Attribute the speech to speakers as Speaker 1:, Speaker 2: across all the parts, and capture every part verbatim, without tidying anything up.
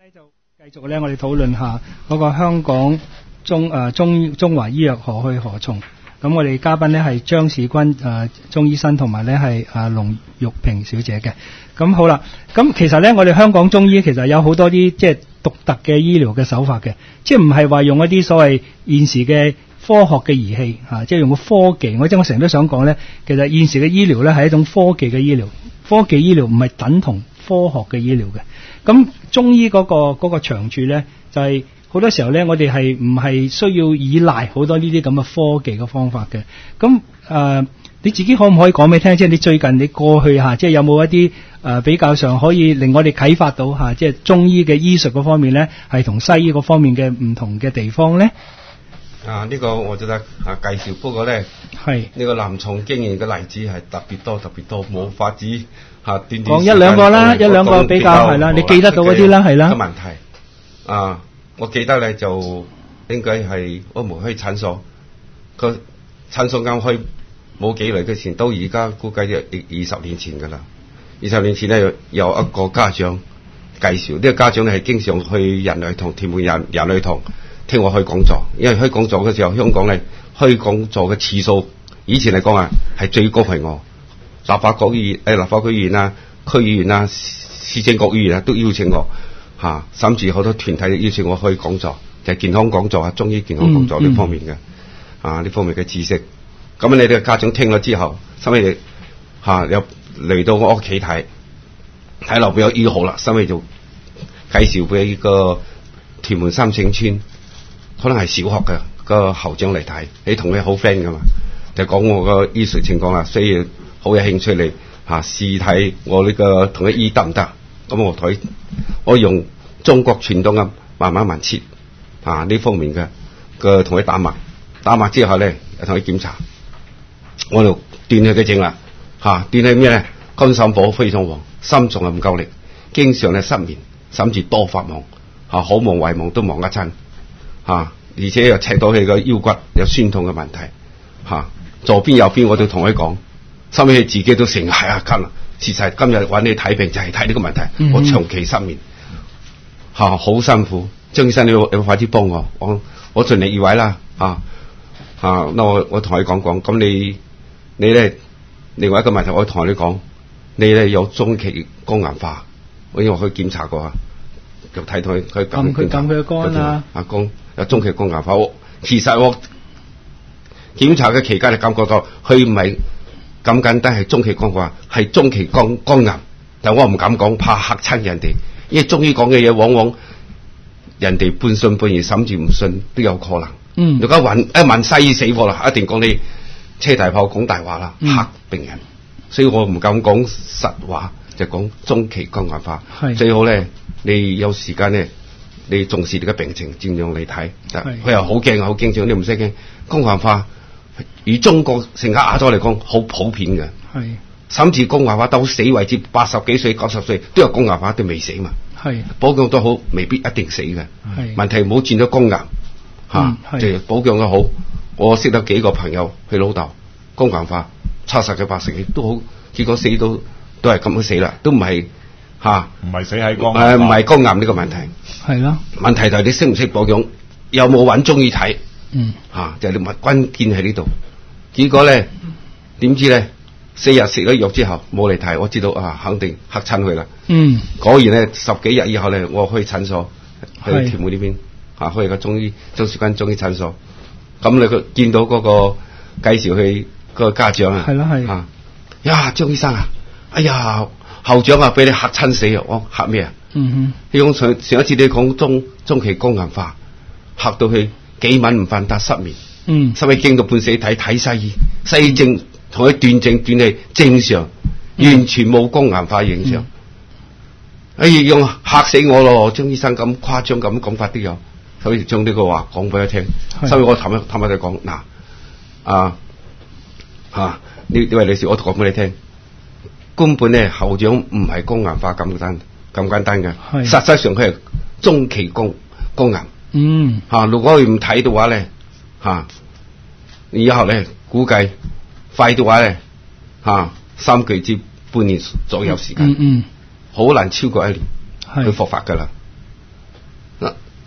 Speaker 1: 咧就繼續咧，我哋討論下嗰個香港中誒、呃、中中華醫藥何去何從。咁我哋嘉賓咧係張士君誒、呃、中醫生，同埋咧係阿龍玉萍小姐嘅。咁好啦，咁其實咧我哋香港中醫其實有好多啲即係獨特嘅醫療嘅手法嘅，即係唔係話用一啲所謂現時嘅科學嘅儀器嚇、啊，即係用個科技。我即係我成日都想講咧，其實現時嘅醫療咧係一種科技嘅醫療，科技醫療唔係等同科學嘅醫療嘅。咁中醫嗰、嗰個嗰個長處咧，就係、是、好多時候咧，我哋係唔係需要依賴好多呢啲咁嘅科技嘅方法嘅。咁誒、呃，你自己可唔可以講俾聽？即係你最近你過去嚇，即係有冇一啲誒、呃、比較上可以令我哋啟發到嚇，即係中醫嘅醫術嗰方面咧，係同西醫嗰方面嘅唔同嘅地方咧？
Speaker 2: 啊，呢、這個我覺得啊介紹，不過咧係呢、這個臨床經驗嘅例子係特別多特別多，冇法子嚇短短講
Speaker 1: 一兩個啦，一兩個比較係啦，你記得到嗰啲啦，係啦。
Speaker 2: 個問題啊，我記得咧就應該係我們去診所，個診所啱開冇幾耐嘅前，到而家估計就二十年前㗎啦。二十年前咧有，有一個家長介紹，呢、這個家長咧係經常去人類堂、屯門人人類堂聽我開講座，因為開講座嘅時候，香港咧開講座嘅次數，以前嚟講啊係最高係我。立法局議誒立法局議員啊、區議員啊、市政局議員啊都邀請我嚇、啊，甚至好多團體邀請我開講座，就係、是、健康講座啊、中醫健康講座呢方面嘅、嗯嗯、啊呢方面嘅知識。咁你哋家長聽咗之後，收尾嚇又嚟到我屋企睇，睇落比較醫好啦，收尾就介紹俾呢個屯門三聖村，可能係小學嘅、那個校長嚟睇，你同佢好 friend 噶嘛，就講我個醫術情況啦，所以好有興趣嚟嚇試睇我呢個同佢醫得唔得？咁我同佢我用中國傳統嘅慢慢慢切啊呢方面嘅個同佢打脈，打脈之後咧同佢檢查，我就斷佢嘅症啦嚇，斷係咩咧？肝心火非常旺，心臟係唔夠力，經常咧失眠，甚至多發夢嚇，好夢壞夢都夢一親嚇，而且又赤到佢個腰骨有酸痛嘅問題嚇，左邊右邊我都同佢講。收尾佢自己都成係啊咳啦，事實今日揾你睇病就係睇呢個問題，嗯、我長期失眠嚇，好、啊、辛苦。張醫生你要你要快啲幫我，我我盡力而為啦嚇嚇。那我我同你講講，咁你你咧另外一個問題，我同你講，你咧有中期肝硬化，我因為我去檢查過啊，就睇到佢佢
Speaker 1: 撳佢撳佢嘅肝啊，
Speaker 2: 啊肝有中期肝硬化。我其實我檢查嘅期間，你感覺到佢唔係咁簡單係中期肝硬化，係中期肝肝癌，但我唔敢講，怕嚇親人哋，因為中醫講嘅嘢往往人哋半信半疑，甚至唔信都有可能。嗯，如果問一問西醫死貨啦，一定講你車大炮講大話啦，嚇、嗯、病人，所以我唔敢講實話，就講中期肝硬化。最好咧，你有時間咧，你重視你嘅病情，盡量嚟睇。佢又好驚，好驚住，你唔使驚肝硬化。以中國成個亞洲嚟講，好普遍嘅，係甚至肝硬化到死為止，八十幾歲、九十歲都有肝硬化，都未死嘛。係保養都好，未必一定死嘅。係問題唔好轉咗肝癌嚇，即係保養都好。我識得幾個朋友，佢老豆肝硬化，七十幾、八十幾都好，結果死到都係咁樣死啦，都唔係嚇，唔係死喺肝誒，唔係肝癌呢個問題。係咯，問題就係你識唔識保養，有冇揾中醫睇？嗯，吓、啊、就係、是、你物關鍵喺呢度，結果咧點知咧四日食咗藥之後冇嚟睇，我知道啊肯定嚇親佢啦。嗯，果然咧十幾日以後咧，我去診所去屯門呢邊吓，去個中醫張士君中醫診所，咁你佢見到嗰個介紹佢個家長啊，係咯係啊，呀張醫生啊，哎呀校長啊俾你嚇親死啊，我嚇咩啊？嗯哼，你講上上一次你講中中期肝硬化，嚇到佢。幾晚唔瞓得失眠，嗯，收尾驚到半死睇睇西醫，西醫症同佢斷症斷係正常，嗯、完全冇肝硬化影響。嗯、哎呀，用嚇死我咯！張醫生咁誇張咁講法都有，所以將呢個話講俾佢聽。收尾我氹一氹下佢講，嗱，啊啊呢呢位女士，我講俾你聽，根本咧校長唔係肝硬化咁簡單咁簡單嘅，實際上佢係中期肝肝癌。嗯，吓、啊，如果佢唔睇嘅話咧，吓、啊，以後咧估計快嘅話咧，吓、啊，三個月至半年左右時間，嗯嗯，好、嗯、難超過一年，去復發噶啦，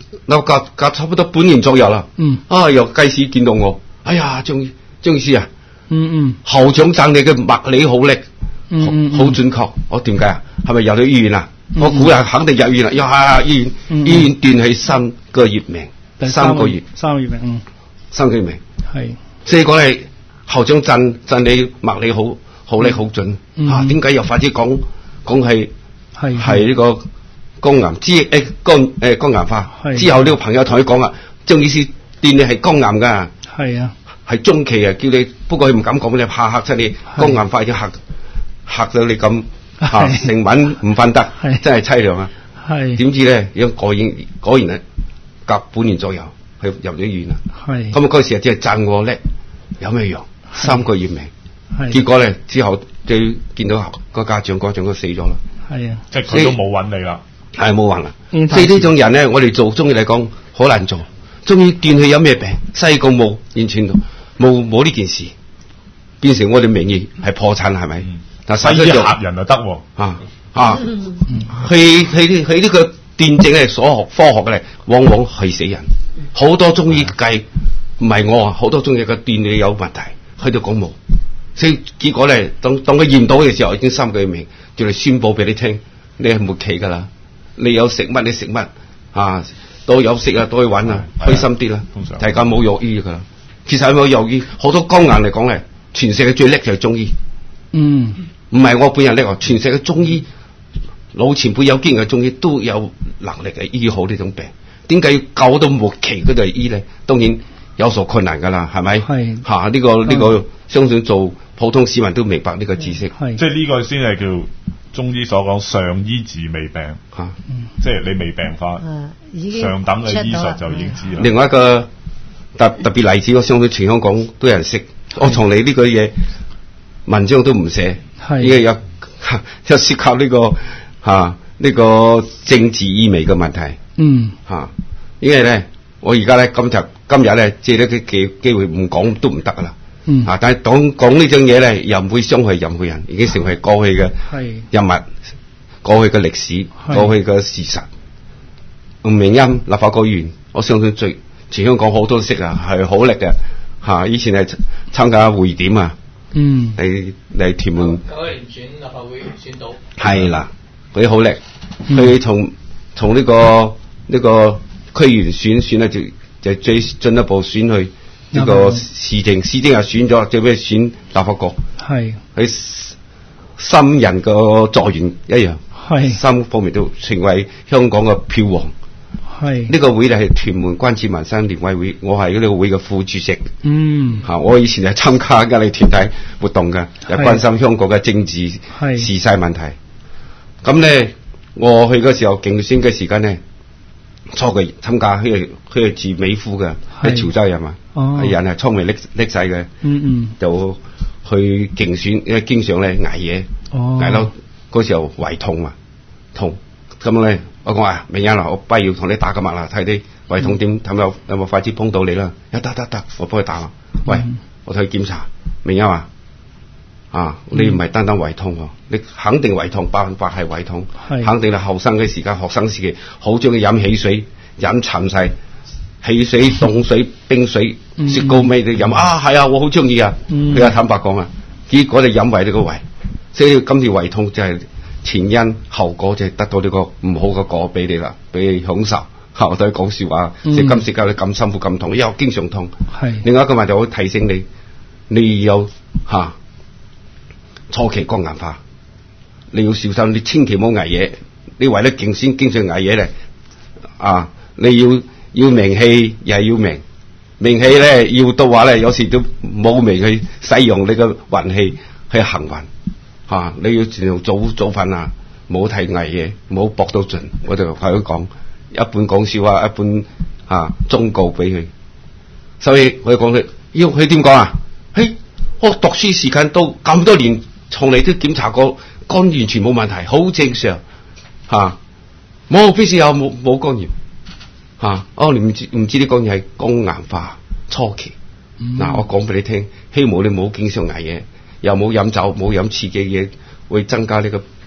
Speaker 2: 嗱隔隔差不多半年左右啦。
Speaker 1: 嗯。
Speaker 2: 啊，又街市見到我，哎呀，張張醫師啊，
Speaker 1: 嗯嗯，
Speaker 2: 校長讚你嘅物理好叻，
Speaker 1: 嗯
Speaker 2: 好準確。我點解啊？係咪入到醫院啊？
Speaker 1: 嗯、
Speaker 2: 我估係肯定入院啦。呀，醫院、嗯、醫院斷氣三個月命，
Speaker 1: 三,
Speaker 2: 三個月，
Speaker 1: 三個月命，嗯，
Speaker 2: 三個月命。
Speaker 1: 係，
Speaker 2: 所以講係校長讚讚你物理好好叻好準。
Speaker 1: 嗯、
Speaker 2: 啊，點解又快啲講講係
Speaker 1: 係
Speaker 2: 係呢個肝癌之誒肝誒肝癌化？之後呢個朋友同佢講啊，張醫師斷你係肝癌㗎。
Speaker 1: 係啊。
Speaker 2: 係中期啊，叫你，不過佢唔敢講俾你，怕嚇親你，肝癌化已經嚇嚇到你咁嚇成晚唔瞓得，真係凄涼啊！係點知咧？有果然果然啊，隔半年左右，佢入咗醫院啦。係咁啊！嗰時啊，只係讚我叻，有咩用？三個月命，結果咧之後就見到個家長，家長都死咗啦。係啊，
Speaker 3: 即係佢都冇揾你啦。
Speaker 2: 係冇揾啦。所以呢種人咧，我哋做中醫嚟講好難做。中醫斷氣有咩病？西個冇，完全冇冇呢件事，變成我哋名譽係破產係咪？但係
Speaker 3: 西醫嚇人就得喎。
Speaker 2: 啊啊，佢佢佢呢個斷症咧，所學科學嘅咧，往往係死人。好多中醫計唔係我啊，好多中醫嘅斷氣有問題，佢都講冇。所以結果咧，當當佢驗到嘅時候，已經三個月命，叫你宣佈俾你聽，你係末期㗎啦。你有食乜你食乜啊？多有食啊，多去玩啊，開心啲啦。大家冇藥醫㗎啦。其實係冇藥醫，好多肝癌嚟講咧，全世界最叻就係中醫。嗯，唔係我本人叻，全世界中醫老前輩有經驗嘅中醫都有能力係醫好呢種病。點解要救到末期嗰度醫咧？當然有所困難㗎啦，係咪？係嚇呢個呢、呢個，相信做普通市民都明白呢個知識。
Speaker 3: 係即係呢個先係叫中醫所講上醫治未病嚇、啊嗯，即係你未病發，嗯、上等嘅醫術就已經知啦。
Speaker 2: 另外一個特特別例子，我相信全香港都有人識。我從你呢個嘢文章都唔寫，因為有有涉及呢、呢個嚇呢、啊呢個政治意味嘅問題。嗯嚇、啊，因為咧，我而家咧今日今日咧借呢個機機會唔講都唔得噶啦。嗯啊，但係講講呢種嘢咧，又唔會傷害任何人，已經成為過去嘅人物、過去嘅歷史、過去嘅事實。吳明欽立法局議員，我相信最全香港好多都識啊，係好叻嘅嚇。以前係參加會點啊，嗯，嚟嚟屯門
Speaker 4: 九一年選立法會選到，
Speaker 2: 係啦，佢好叻，佢從從呢個呢個區議員選選咧就就最進一步選去。呢、這個市政市政又選咗，最尾選立法局，係佢新人個助員一樣，係三方面都成為香港嘅票王。係呢、這個會咧係屯門關注民生聯委會，我係呢個會嘅副主席。嗯，嚇我以前係參加緊你團體活動嘅，又關心香港嘅政治時勢問題。咁咧，我去嗰時候競選嘅時間咧。初嘅參加，佢係佢係住美孚嘅，喺潮州人嘛，哦、人係聰明叻叻仔嘅，嗯嗯，就去競選，因為經常咧捱夜，哦、捱到嗰時候胃痛啊，痛，咁咧我講啊，明日啊，我不如同你打個脈啦，睇啲胃痛點，睇、嗯、有有冇快啲幫到你啦，一得得得，我幫佢打啦，喂，嗯、我睇檢查，明日話。啊！你唔係單單胃痛喎，你肯定胃痛，百分百係胃痛，肯定係後生嘅時間，學生時期好中意飲汽水，飲陳世汽水、凍水、冰水、雪糕味都飲啊！係啊，我好中意啊！佢啊坦白講啊，結果你飲壞你個胃，所以今次胃痛就係前因後果，就係得到呢個唔好嘅果俾你啦，俾你享受。我對佢講笑話，食金食膠你咁辛苦咁痛，又經常痛。係另外一個問題，我提醒你，你有嚇。啊初期肝癌化，你要小心，你千祈唔好捱夜。你為咗競選經常捱夜咧，啊！你要要名氣又係要命，名氣咧要到話咧，有時都冇命去使用你嘅運氣去行運嚇、啊。你要盡量早早瞓啊，唔好睇捱夜，唔好搏到盡。我就係咁講，一半講笑話，一半啊忠告俾佢。所以我講佢要佢點講啊？嘿，我讀書時間都咁多年。從嚟都檢查過肝完全冇問題，好正常嚇，冇必須有冇冇肝炎嚇。哦，你唔知唔知啲肝炎係肝癌化初期。嗱、嗯，我講俾你聽，希望你冇經常捱夜，又冇飲酒，冇飲刺激嘢，會增加呢個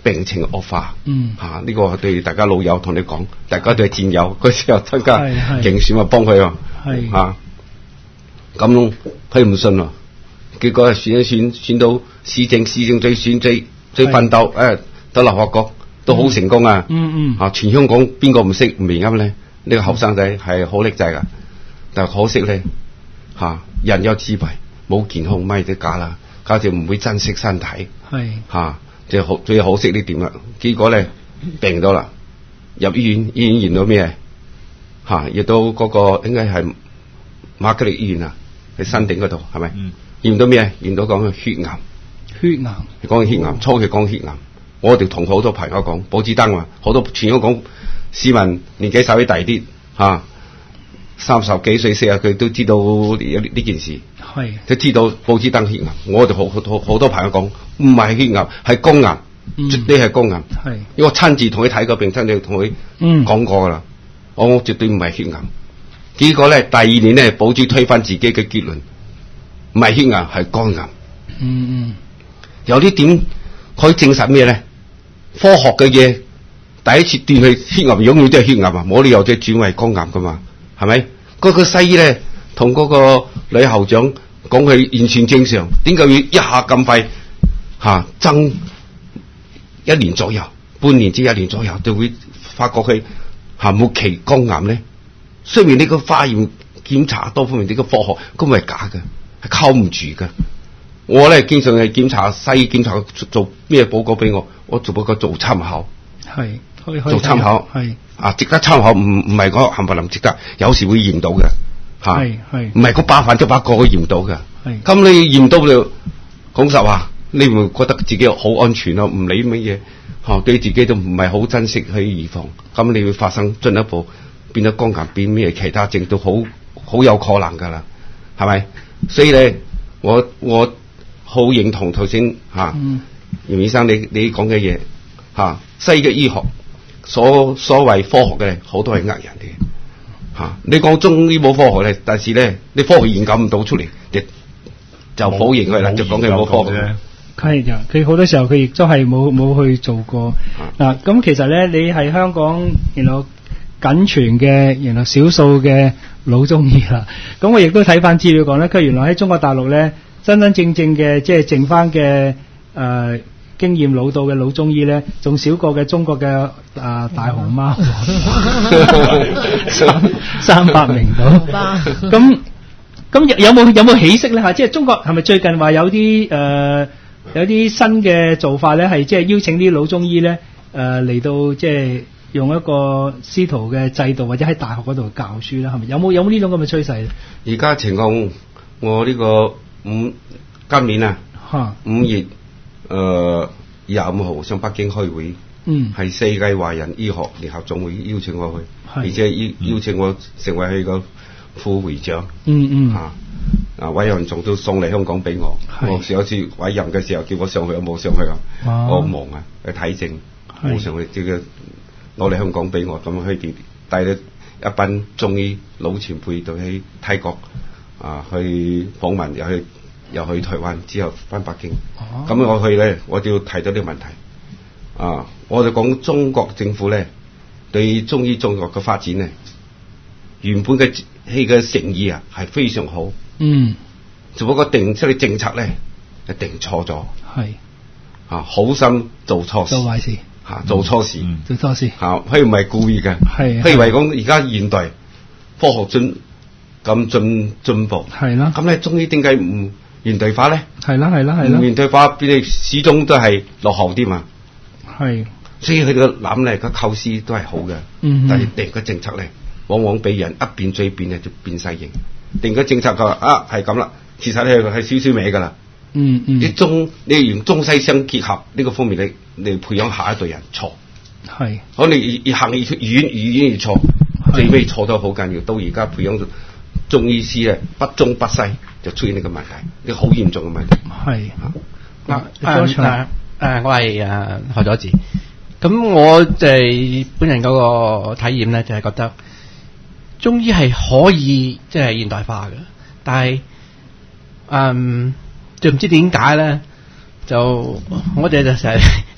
Speaker 2: 病情惡化。
Speaker 1: 嗯，
Speaker 2: 嚇、啊、呢、這個對大家老友同你講，大家都係戰友，嗰時候參加競選啊，幫佢啊，嚇咁佢唔信喎，結果選一選選到市政市政最選最最奮鬥，誒到立法局都好成功啊！
Speaker 1: 嗯嗯，
Speaker 2: 啊全香港邊個唔識唔明啱咧？呢、這個後生仔係好叻仔噶，但係可惜咧嚇、啊、人有自閉，冇健康咪都假啦，加上唔會珍惜身體，
Speaker 1: 係
Speaker 2: 嚇即係好最可惜呢點啦。結果咧病咗啦，入醫院，醫院驗到咩嚇？入到嗰個應該係瑪嘉烈醫院啊，喺山頂嗰度係咪？驗到咩？驗到講血癌，
Speaker 1: 血癌
Speaker 2: 講血癌，初期講血癌。我哋同好多朋友講，報紙登話好多全香港市民年紀稍微大啲嚇，三十幾歲四十佢都知道有呢件事，係都知道報紙登血癌。我哋好好好多朋友講唔係血癌，係肝癌，嗯、絕對係肝癌。係因為我親自同佢睇過病，親自同佢講過噶啦，我我絕對唔係血癌。結果咧第二年咧報紙推翻自己嘅結論，唔係血癌係肝癌。嗯嗯，有啲點可以證實咩咧？科學嘅嘢第一次斷係血癌，永遠都係血癌啊！冇理由再轉為肝癌噶嘛，係咪？嗰、那個西醫咧同嗰個女校長講佢完全正常，點解要一下咁快吓增、啊、一年左右、半年至一年左右就會發覺佢吓末期肝癌咧？雖然呢個化驗檢查多方面呢個科學根本係假嘅，係靠唔住嘅。我咧經常係檢查西醫檢查做咩報告俾我，我做報告做參考，係做參考，係啊值得參考，唔唔係講冚唪唥值得，有時會驗到嘅，吓係係唔係嗰百分之百個都驗到嘅，係咁你驗到就講實話，你會覺得自己好安全咯，唔理乜嘢，吓對自己都唔係好珍惜去預防，咁你會發生進一步變咗肝癌，變咩其他症都好好有可能噶啦，係咪？所以咧，我我。好認同頭先嚇袁醫生你你講嘅嘢嚇，西嘅醫學所所謂科學嘅好多係呃人嘅嚇。你講中醫冇科學咧，但是咧你科學研究唔到出嚟，就就否認佢啦，就講佢冇科學。
Speaker 1: 係啊，佢好多時候佢亦都係冇冇去做過嗱。咁、啊、其實咧，你係香港然後僅存嘅然後少數嘅老中醫啦。咁我亦都睇翻資料講咧，佢原來喺中國大陸咧。真真正正嘅即係剩翻嘅誒經驗老道嘅老中醫咧，仲少過嘅中國嘅啊、呃、大熊貓，三三百名到。咁咁有冇有冇起色咧嚇？即係中國係咪最近話有啲誒、呃、有啲新嘅做法咧？係即係邀請啲老中醫咧誒嚟到即係用一個師徒嘅制度，或者喺大學嗰度教書啦？係咪有冇有冇呢種咁嘅趨勢咧？
Speaker 2: 而家情況我呢、這個。五今年啊，五月誒廿五號上北京開會，嗯，係世界華人醫學聯合總會邀請我去，而且邀邀請我成為佢個副會長，嗯嗯，嚇啊委任仲都送嚟香港俾我，我上一次委任嘅時候叫我上去，我冇上去啊，我忙啊去睇症，冇上去，叫佢攞嚟香港俾我，咁佢哋帶咗一班中醫老前輩到喺泰國。啊！去訪問，又去又去台灣，之後翻北京。咁、哦、我去咧，我就要提到啲問題。啊！我就講中國政府咧對中醫中藥嘅發展咧，原本嘅係嘅誠意啊係非常好。嗯。只不過定出嚟政策咧，係定錯咗。係。啊！好心做錯事。做壞事。嚇、啊！做錯事。嗯、做錯事。嚇、啊！佢唔係故意嘅。係。譬如話講而家現代科學進。咁進進步係啦，咁咧中醫點解唔現代化咧？係啦係啦係啦，現代化俾你始終都係落後啲嘛。係，所以佢個諗咧個構思都係好嘅，嗯，但係定個政策咧，往往俾人一變再變咧就變晒形。定個政策佢話啊係咁啦，其實咧係少少歪噶啦。嗯嗯，你中你用中西相結合呢個方面，你你培養下一代人錯。係，可能你行越遠越遠越錯，最尾錯得好緊要。到而家培養中醫師咧不中不西，就出現呢個問題，呢個好嚴重嘅問題。係嗱誒誒誒，我係誒何佐治。咁我就係本人嗰個體驗咧，就係覺得中醫係可以即係現代化嘅，但係嗯就唔知點解咧，就我哋就成日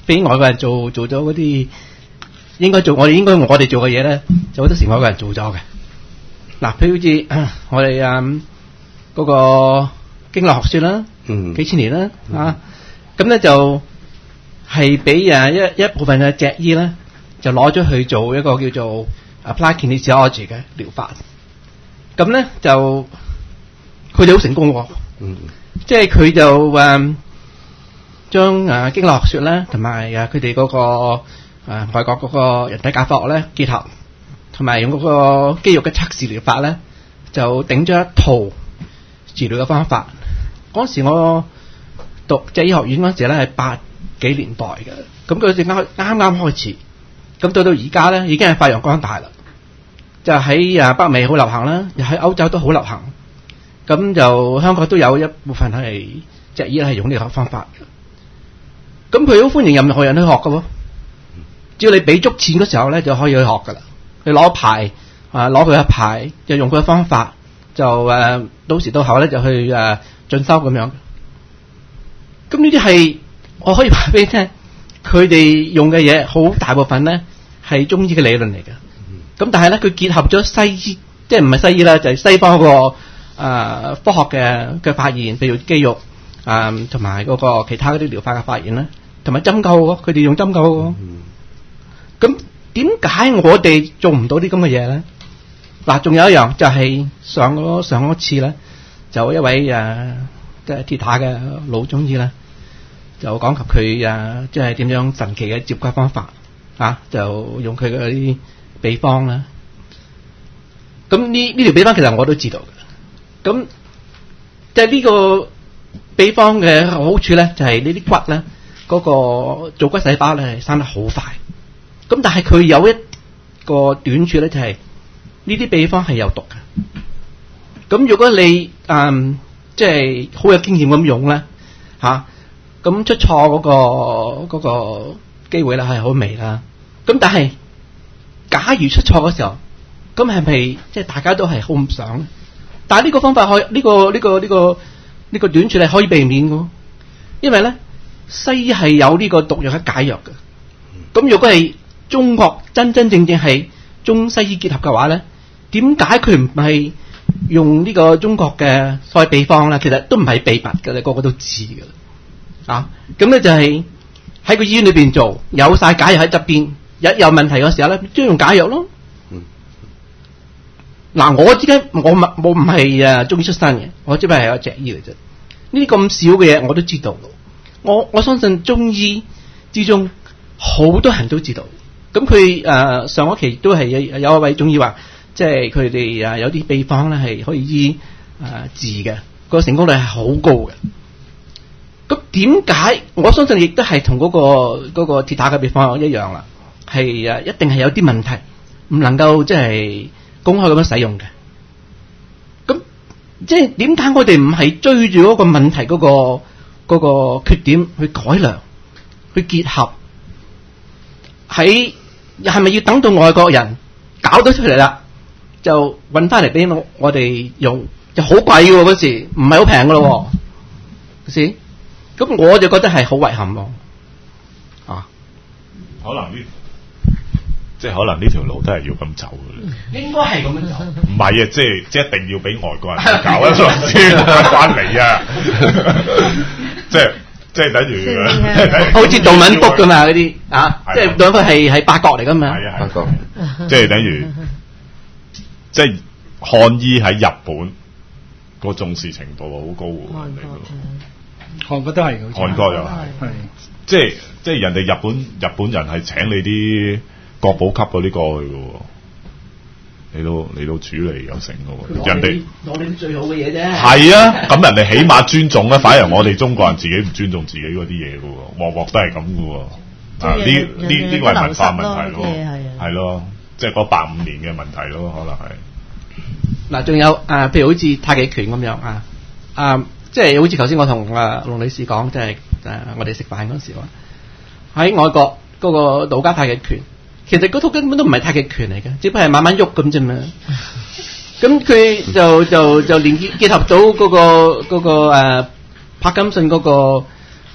Speaker 5: 俾外國人做做咗嗰啲應該做我哋應該我哋做嘅嘢咧，就好多時外國人做咗嘅。嗱，譬如好似、呃、我哋啊嗰個經絡學說啦，嗯，幾千年啦、嗯、啊，咁咧就係俾啊一一部分嘅脊醫咧，就攞咗去做一個叫做 Applied Kinesiology 嘅療法。咁咧就佢哋好成功喎，嗯，即係佢就誒將誒經絡學說咧，同埋啊佢哋嗰個誒、呃、外國嗰個人體解剖學咧結合，同埋用嗰個肌肉嘅測試療法咧，就頂咗一套治療嘅方法。嗰時我讀脊醫學院嗰時咧係八幾年代嘅，咁佢哋啱啱啱開始，咁到到而家咧已經係發揚光大啦。就喺啊北美好流行啦，又喺歐洲都好流行。咁就香港都有一部分係脊醫係用呢個方法嘅。咁佢好歡迎任何人去學嘅喎，只要你俾足錢嗰時候咧就可以去學噶啦。你攞牌啊，攞佢嘅牌，就用佢嘅方法，就誒、啊、到時到後咧就去誒、啊、進修咁樣。咁呢啲係我可以話俾你聽，佢哋用嘅嘢好大部分咧係中醫嘅理論嚟嘅。咁但係咧，佢結合咗西醫，即係唔係西醫啦，就係、是、西方嗰、那個、呃、科學嘅嘅發現，譬如肌肉啊，同埋嗰個其他嗰啲療法嘅發現咧，同埋針灸喎，佢哋用針灸喎。咁點解我哋做唔到啲咁嘅嘢咧？嗱，仲有一樣就係、是、上嗰上嗰次咧，就一位誒即係鐵打嘅老中醫咧，就講及佢誒即係點樣神奇嘅接骨方法啊，就用佢嗰啲秘方啦，咁呢呢條秘方其實我都知道嘅。咁即係呢個秘方嘅好處咧，就係、是、呢啲骨咧，嗰、那個做骨細胞咧係生得好快。咁但係佢有一個短處咧，就係呢啲秘方係有毒嘅。咁如果你嗯即係好有經驗咁用咧，吓、啊、咁出錯嗰、那個嗰、那個機會咧係好微啦。咁但係假如出錯嘅時候，咁係咪即係大家都係好唔想咧？但係呢個方法可以呢、呢個呢、呢個呢、呢個呢、呢個短處係可以避免嘅，因為咧西醫係有呢個毒藥嘅解藥嘅。咁如果係中國真真正正係中西醫結合嘅話咧，點解佢唔係用呢個中國嘅所謂秘方咧？其實都唔係秘密嘅，你個個都知嘅啊。咁咧就係喺個醫院裏邊做，有晒解藥喺側邊。一有問題嘅時候咧，就用解藥咯。嗱、嗯，我之間我唔我唔係誒中醫出身嘅，我只不過係一個脊醫嚟啫。呢啲咁少嘅嘢我都知道。我我相信中醫之中好多人都知道。咁佢誒上一期都係有有一位中醫話，即係佢哋誒有啲秘方咧係可以醫誒治嘅，個成功率係好高嘅。咁點解？我相信亦都係同嗰個嗰、嗰個鐵打嘅秘方一樣啦。係誒，一定係有啲問題，唔能夠即係公開咁樣使用嘅。咁即係點解我哋唔係追住嗰個問題嗰個嗰個缺點去改良，去結合？喺係咪要等到外國人搞到出嚟啦，就搵翻嚟俾我我哋用，就好貴嘅嗰時，唔係好平嘅咯，先。咁我就覺得係好遺憾咯。啊，
Speaker 3: 可能呢？即係可能呢條路都係要咁走嘅，應該係咁樣走。唔係啊，即係即係一定要俾外國人去搞一輪先翻嚟啊！即係即係等於
Speaker 5: 好似杜敏福噶嘛嗰啲啊，即係杜敏福係係八國嚟噶嘛。
Speaker 3: 係啊，八國，即係等於即係漢醫喺日本個重視程度好高喎。
Speaker 1: 韓國都係，
Speaker 3: 韓國又係，係即係即係人哋日本日本人係請你啲國寶級嗰啲過去嘅，嚟到嚟到處理有成嘅，人哋
Speaker 5: 攞你最好嘅嘢啫。
Speaker 3: 係啊，咁人哋起碼尊重咧，反而我哋中國人自己唔尊重自己嗰啲嘢嘅，鑊鑊都係咁嘅。啊，呢呢呢個係文化問題咯，係咯，即係嗰百五年嘅問題咯，可能係。
Speaker 5: 嗱，仲有啊，譬如好似太極拳咁樣啊，啊，即係好似頭先我同啊龍女士講，即係誒我哋食飯嗰時話喺外國嗰個道家太極拳。其實嗰套根本都唔係太極拳嚟嘅，只不過係慢慢喐咁啫嘛。咁佢就就就連結結合到嗰、嗰個嗰、嗰個誒、呃、柏金遜嗰個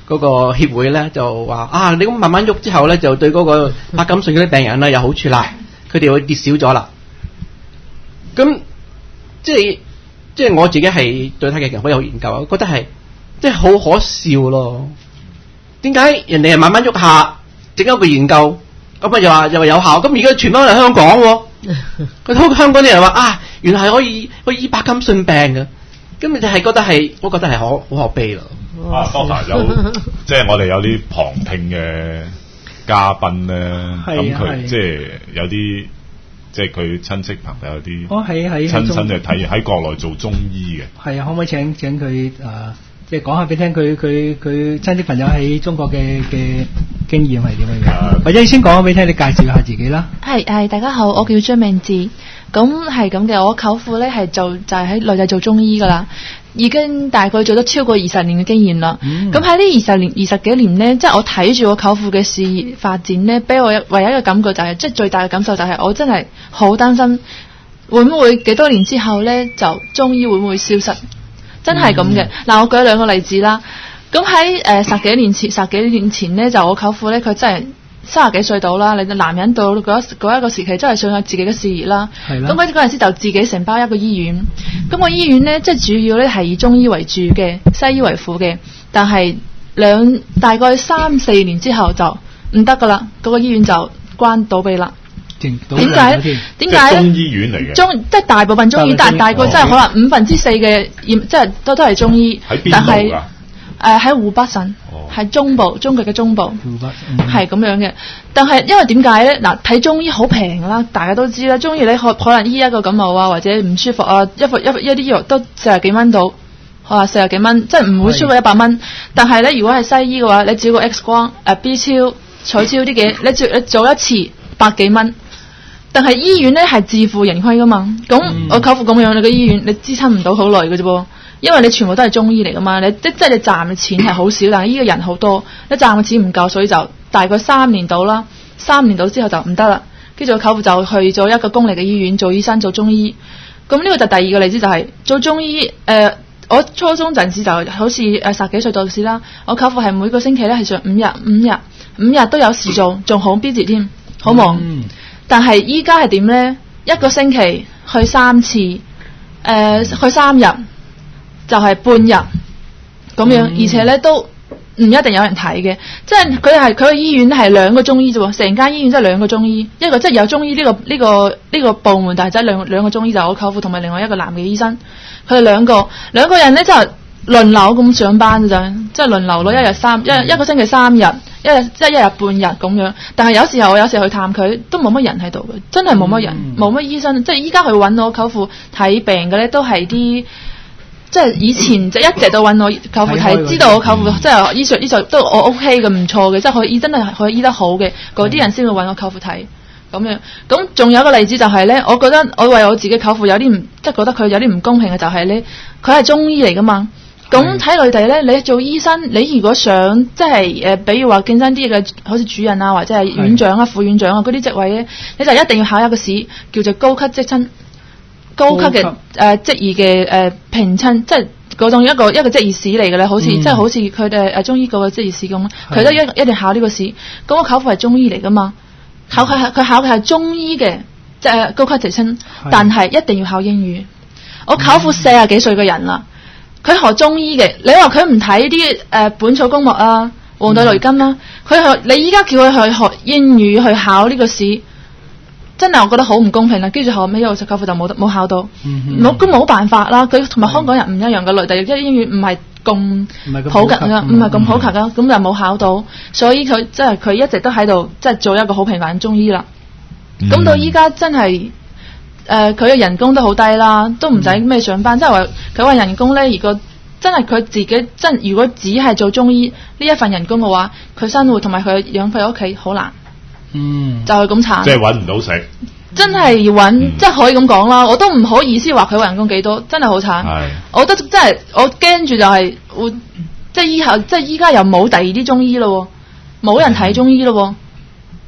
Speaker 5: 嗰個協會咧就話啊，你咁慢慢喐之後咧，就對嗰個柏金遜嗰啲病人咧有好處啦，佢哋會跌少咗啦。咁即係即係我自己係對太極拳好有研究啊，覺得係即係好可笑咯。點解人哋係慢慢喐下整一個研究，咁啊又話又話有效，咁而家傳翻嚟香港喎，佢香港啲人話啊，原來係可以可以醫柏金遜病嘅，咁你就係覺得係，我覺得係可好可悲咯。
Speaker 3: 啊 Doctor 有即係我哋有啲旁聽嘅嘉賓咧，咁佢即係有啲即係佢親戚朋友有啲，
Speaker 1: 哦係係
Speaker 3: 親身去睇喺國內做中醫嘅。係
Speaker 1: 啊，可唔可以請請佢誒？呃即係講下俾聽，佢佢佢親戚朋友喺中國嘅嘅經驗係點樣樣？或者你先講下俾聽，你介紹下自己啦。
Speaker 6: 係係，大家好，我叫張明志。咁係咁嘅，我舅父咧係做就係喺內地做中醫噶啦，已經大概做咗超過二十年嘅經驗啦。咁喺呢二十年二十幾年咧，即係我睇住我舅父嘅事業發展咧，俾我唯一嘅感覺就係、是，即係最大嘅感受就係，我真係好擔心會唔會幾多年之後咧，就中醫會唔會消失？真係咁嘅。嗱、嗯，我舉兩個例子啦。咁喺誒十幾年前，十幾年前咧，就我舅父咧，佢真係三十幾歲到啦。你男人到嗰一嗰一個時期，真係想有自己嘅事業啦。係啦。咁嗰嗰陣時就自己承包一個醫院。咁個醫院咧，即係主要咧係以中醫為主嘅，西醫為輔嘅。但係兩大概三四年之後就唔得噶啦，嗰、嗰個醫院就關倒閉啦。點解咧？點解咧？
Speaker 3: 中醫院嚟嘅，
Speaker 6: 中即係大部分中醫，但係大概真係可能五分之四嘅，即係都都係中醫。
Speaker 3: 喺邊度㗎？
Speaker 6: 但係誒喺湖北省，係、哦、中部，中國嘅中部，係咁、嗯、樣嘅。但係因為點解咧？嗱，睇中醫好平啦，大家都知啦。中醫你可可能醫一個感冒啊，或者唔舒服啊，一副一一啲藥都四十幾蚊到，可能四十幾蚊，即係唔會超過一百蚊。但係咧，如果係西醫嘅話，你照個 X 光、誒、呃、B 超、彩超啲嘅，你照你做一次百幾蚊。但係醫院咧係自負盈虧噶嘛，咁、嗯、我舅父咁樣，你個醫院你支撐唔到好耐嘅啫噃，因為你全部都係中醫嚟噶嘛，你即即係你賺嘅錢係好少，但係呢個人好多，你賺嘅錢唔夠，所以就大概三年到啦，三年到之後就唔得啦，跟住我舅父就去咗一個公立嘅醫院做醫生做中醫，咁呢個就第二個例子就係、是、做中醫，誒、呃，我初中陣時就好似誒十幾歲到時啦，我舅父係每個星期咧係上五日五日五日都有事做，仲好 busy 添，好忙。嗯，但係依家係點呢？一個星期去三次，誒、呃、去三日就係、是、半日咁樣，嗯、而且咧都唔一定有人睇嘅，即係佢係佢個醫院係兩個中醫啫，成間醫院即係兩個中醫，一個即係有中醫呢、這個呢、這個呢、這個部門，但係即係兩兩個中醫，就我舅父同埋另外一個男嘅醫生，佢哋兩個兩個人咧就係輪流咁上班咋，即係輪流咯，一日三一、嗯、一個星期三日。一日即係一日半日咁樣，但係有時候我有時候去探佢，都冇乜人喺度嘅，真係冇乜人，冇乜、嗯、醫生。即係依家去揾我舅父睇病嘅咧，都係啲即係以前就一直都揾我舅父睇，知道我舅父、嗯、即係醫術醫術都我 OK 嘅，唔錯嘅，即係可以真係可以醫得好嘅，嗰啲人先會揾我舅父睇咁樣。咁仲有一個例子就係、是、咧，我覺得我為我自己舅父有啲唔即係覺得佢有啲唔公平嘅，就係咧，佢係中醫嚟噶嘛。咁睇內地咧，你做醫生，你如果想即係誒，比如話競爭啲嘅，好似主任啊，或者係院長啊、副院長啊嗰啲職位咧，你就一定要考一個試，叫做高級職稱、高級嘅誒、呃、職業嘅誒評稱，即係嗰種一個一個職業試嚟嘅咧，好似、嗯、即係好似佢哋誒中醫嗰個職業試咁，佢都一一定考呢個試。咁我舅父係中醫嚟噶嘛，考佢係佢考嘅係中醫嘅即係高級職稱，但係一定要考英語。我舅父四十幾歲嘅人啦。佢學中醫嘅，你話佢唔睇啲誒本草綱目啊、黃帝內經啦，佢學你依家叫佢去學英語去考呢個試，真係我覺得好唔公平啦。跟住後尾我舅父就冇冇考到，冇咁冇辦法啦。佢同埋香港人唔一樣嘅，內地即係英語唔係咁普及噶，唔係咁普及噶，咁就冇考到，所以佢即係佢一直都喺度即係做一個好平凡嘅中醫啦。咁、嗯、到依家真係。誒佢嘅人工都好低啦，都唔使咩上班，即係話佢話人工咧，如果真係佢自己真，如果只係做中醫呢一份人工嘅話，佢生活同埋佢養費屋企好難，嗯，就係咁慘，
Speaker 3: 即係揾唔到食，
Speaker 6: 真係要揾，嗯、即係可以咁講啦。我都唔好意思話佢話人工幾多，真係好慘。係，我覺得真係我驚住就係、是、會，即係以後即係依家又冇第二啲中醫咯，冇人睇中醫咯。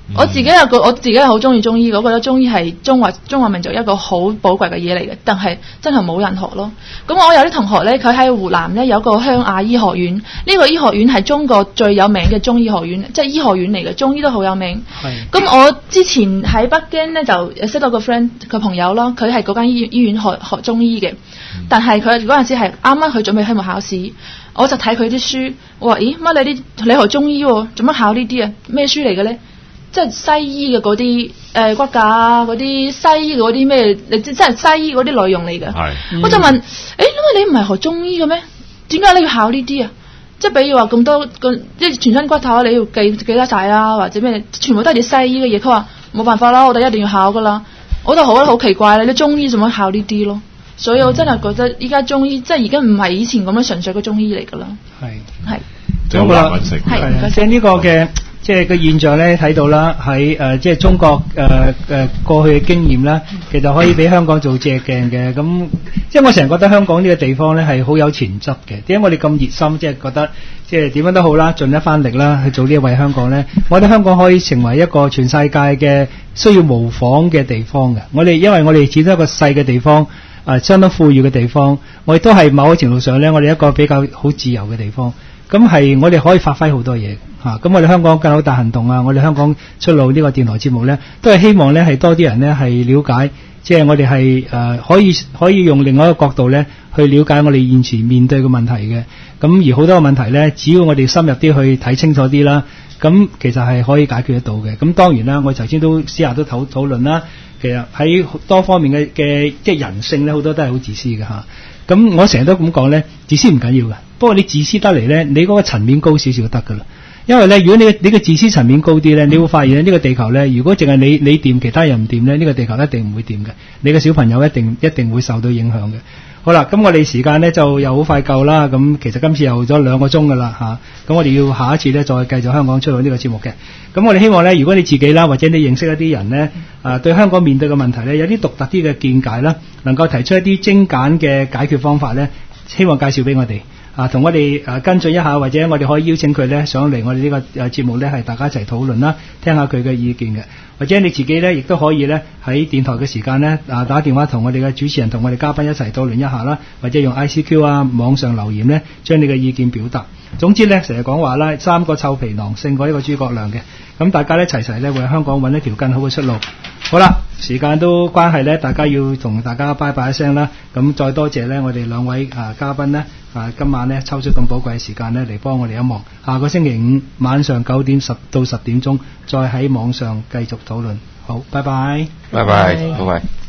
Speaker 6: 嗯、我自己有個我自己係好中意中醫，我覺得中醫係中華中華民族一個好寶貴嘅嘢嚟嘅，但係真係冇人學咯。咁我有啲同學咧，佢喺湖南咧有個湘雅醫學院，呢、這個醫學院係中國最有名嘅中醫學院，即係醫學院嚟嘅，中醫都好有名。咁我之前喺北京咧就識到個 friend 個朋友咯，佢係嗰間醫醫院學學中醫嘅，嗯、但係佢嗰陣時係啱啱佢準備期末考試，我就睇佢啲書，我話咦乜你啲你學中醫喎，做乜考呢啲啊？咩書嚟嘅咧？即係西醫嘅嗰啲誒骨架啊，嗰啲西醫嗰啲咩？你即係西醫嗰啲內容嚟嘅。嗯、我就問誒，因為你唔係學中醫嘅咩？點解你要考呢啲啊？即係比如話咁多個即係全身骨頭，你要記記得晒啦，或者咩？全部都係啲西醫嘅嘢。佢話冇辦法啦，我哋一定要考噶啦。我就覺得好奇怪啦，你中醫做乜考呢啲咯？所以我真係覺得依家中醫即係而家唔係以前咁樣純粹嘅中醫嚟噶啦。係係。
Speaker 3: 好難揾食。
Speaker 1: 係即係呢個嘅。即係個現象咧，睇到啦，喺誒、呃、即係中國誒誒、呃、過去嘅經驗啦，其實可以俾香港做借鏡嘅。咁即係我成日覺得香港呢個地方咧係好有潛質嘅。點解我哋咁熱心？即係覺得即係點樣都好啦，盡一番力啦去做呢一位香港咧。我覺得香港可以成為一個全世界嘅需要模仿嘅地方嘅。我哋因為我哋始終一個細嘅地方，誒、呃、相當富裕嘅地方，我哋都係某個程度上咧，我哋一個比較好自由嘅地方。咁係我哋可以發揮好多嘢嚇，咁、啊、我哋香港更好大行動啊！我哋香港出路呢個電台節目呢，都係希望呢係多啲人呢係了解，即係我哋係誒可以可以用另外一個角度呢去了解我哋現時面對嘅問題嘅。咁而好多嘅問題呢，只要我哋深入啲去睇清楚啲啦，咁其實係可以解決得到嘅。咁當然啦，我頭先都私下都討討論啦，其實喺多方面嘅嘅即係人性呢，好多都係好自私嘅嚇。咁我成日都咁講呢，自私唔緊要嘅，不過你自私得嚟呢，你嗰個層面高少少就得噶啦。因為呢，如果你你嘅自私層面高啲呢，你會發現呢，呢個地球呢，如果淨係你你掂，其他人唔掂呢，呢個地球一定唔會掂嘅。你嘅小朋友一定一定會受到影響嘅。好啦，咁我哋時間呢就又好快夠啦。咁其實今次又咗兩個鐘噶啦嚇，咁我哋要下一次呢再繼續香港出路呢個節目嘅。咁我哋希望呢，如果你自己啦，或者你認識一啲人呢，啊對香港面對嘅問題呢，有啲獨特啲嘅見解啦，能夠提出一啲精簡嘅解決方法呢，希望介紹俾我哋。啊，同我哋誒、啊、跟進一下，或者我哋可以邀請佢咧上嚟我哋呢個誒節目咧，係大家一齊討論啦，聽下佢嘅意見嘅。或者你自己咧，亦都可以咧喺電台嘅時間咧啊打電話同我哋嘅主持人同我哋嘉賓一齊討論一下啦，或者用 I C Q 啊網上留言咧，將你嘅意見表達。總之咧，成日講話啦，三個臭皮囊勝過一個諸葛亮嘅。咁大家咧齊齊咧為香港揾一條更好嘅出路。好啦，時間都關係咧，大家要同大家拜拜一聲啦。咁再多謝咧我哋兩位啊嘉賓咧啊今晚咧抽出咁寶貴嘅時間咧嚟幫我哋一忙。下個星期五晚上九點十到十點鐘再喺網上繼續討論。好，拜拜，
Speaker 2: 拜拜，拜拜。